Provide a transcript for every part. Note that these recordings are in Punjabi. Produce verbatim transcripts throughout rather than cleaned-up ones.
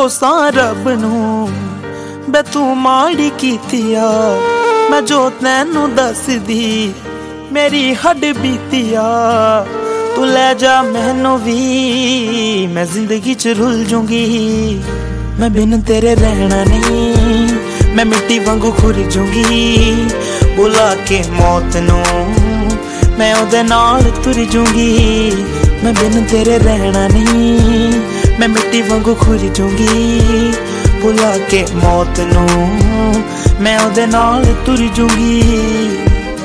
ਅਫਸੋਸਾਂ ਰੱਬ ਨੂੰ ਬੇ ਤੂੰ ਮਾੜੀ ਕੀਤੀ ਆ। ਮੈਂ ਜੋ ਤੈਨੂੰ ਦੱਸਦੀ ਮੇਰੀ ਹੱਡ ਬੀਤੀ ਆ। ਤੂੰ ਲੈ ਜਾ ਮੈਨੂੰ ਵੀ ਮੈਂ ਜ਼ਿੰਦਗੀ ਚ ਰੁੱਲ ਜੂੰਗੀ। ਮੈਂ ਬਿਨ ਤੇਰੇ ਰਹਿਣਾ ਨਹੀਂ, ਮੈਂ ਮਿੱਟੀ ਵਾਂਗੂ ਖੁਰ ਜੂੰਗੀ। ਬੁਲਾ ਕੇ ਮੌਤ ਨੂੰ ਮੈਂ ਉਹਦੇ ਨਾਲ ਤੁਰ ਜੂੰਗੀ। ਮੈਂ ਬਿਨ ਤੇਰੇ ਰਹਿਣਾ ਨਹੀਂ, ਮੈਂ ਮਿੱਟੀ ਵਾਂਗੂ ਖੁਰ ਜੂੰਗੀ। ਬੁਲਾ ਕੇ ਮੌਤ ਨੂੰ ਮੈਂ ਉਹਦੇ ਨਾਲ ਤੁਰ ਜੂੰਗੀ।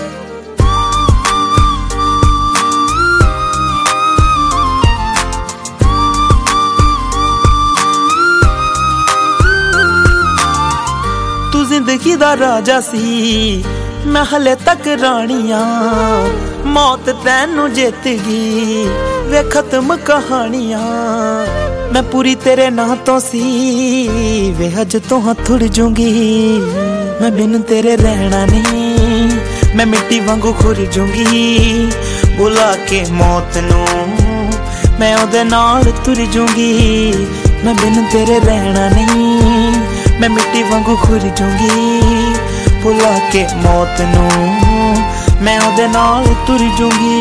ਤੂੰ ਜ਼ਿੰਦਗੀ ਦਾ ਰਾਜਾ ਸੀ, ਮੈਂ ਹਲੇ ਤੱਕ ਰਾਣੀਆਂ। ਮੌਤ ਤੈਨੂੰ ਜਿੱਤ ਗਈ ਵੇ ਖਤਮ ਕਹਾਣੀਆਂ। ਮੈਂ ਪੂਰੀ ਤੇਰੇ ਨਾਂ ਤੋਂ ਸੀ ਵੇ ਅੱਜ ਤੋਂ ਹੱਥੁੜ ਜੂੰਗੀ। ਮੈਂ ਬਿਨ ਤੇਰੇ ਰਹਿਣਾ ਨਹੀਂ, ਮੈਂ ਮਿੱਟੀ ਵਾਂਗੂ ਖੁਰ ਜੂੰਗੀ। ਬੁਲਾ ਕੇ ਮੌਤ ਨੂੰ ਮੈਂ ਉਹਦੇ ਨਾਲ ਤੁਰ ਜੂੰਗੀ। ਮੈਂ ਬਿਨ ਤੇਰੇ ਰਹਿਣਾ ਨਹੀਂ, ਮੈਂ ਮਿੱਟੀ ਵਾਂਗੂ ਖੁਰ ਜੂੰਗੀ। ਬੁਲਾ ਕੇ ਮੌਤ ਨੂੰ ਮੈਂ ਉਹਦੇ ਨਾਲ ਤੁਰ ਜੂੰਗੀ।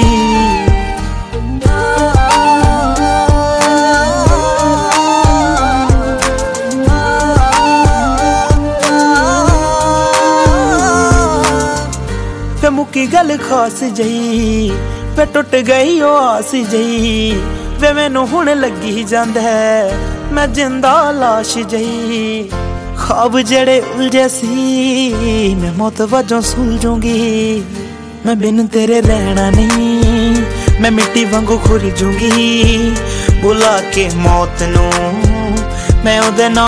ਫੇ ਮੁੱਕੀ ਗੱਲ ਖਾਸ ਜਈ, ਫੇ ਟੁੱਟ ਗਈ ਉਹ ਆਸ ਜਈ। ਵੇ ਮੈਨੂੰ ਹੁਣ ਲੱਗੀ ਜਾਂਦਾ ਮੈਂ ਜਿੰਦਾ ਲਾਸ਼ ਜਈ। ख्वाब जेड़े उलझे सी मैं मौत वजों सुलझूंगी। मैं बिन तेरे रहना नहीं, मैं मिट्टी वांगू खुर जूंगी। बुला के मौत नू मैं ओदे नाल